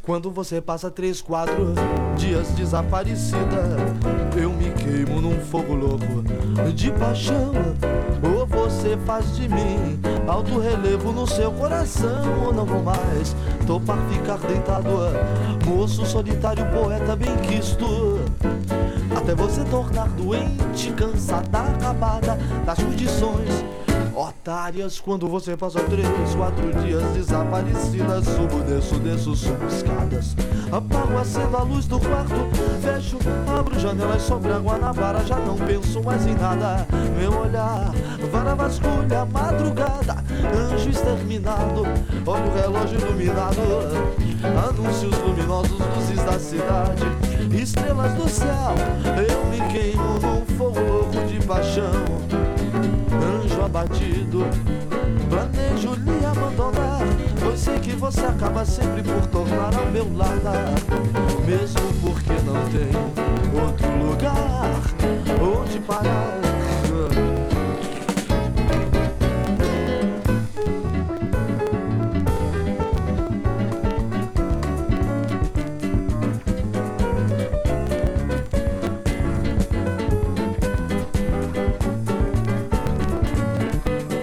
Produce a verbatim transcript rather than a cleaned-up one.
Quando você passa três, quatro dias desaparecida, eu me queimo num fogo louco de paixão. Ou você faz de mim alto relevo no seu coração. Ou não vou mais topar ficar deitado, moço solitário, poeta bem quisto, até você tornar doente, cansada, acabada das judições otárias. Quando você passa três, quatro dias desaparecida, subo, desço, desço, subo escadas, apago, acendo a luz do quarto, fecho, abro janelas sobre a Guanabara, já não penso mais em nada. Meu olhar vara vasculha, madrugada, anjo exterminado, olha o relógio iluminado, anúncios luminosos, luzes da cidade, estrelas do céu, eu me queimo num fogo louco de paixão. Anjo abatido, planejo lhe abandonar, pois sei que você acaba sempre por tornar ao meu lado, mesmo porque não tem outro lugar onde parar.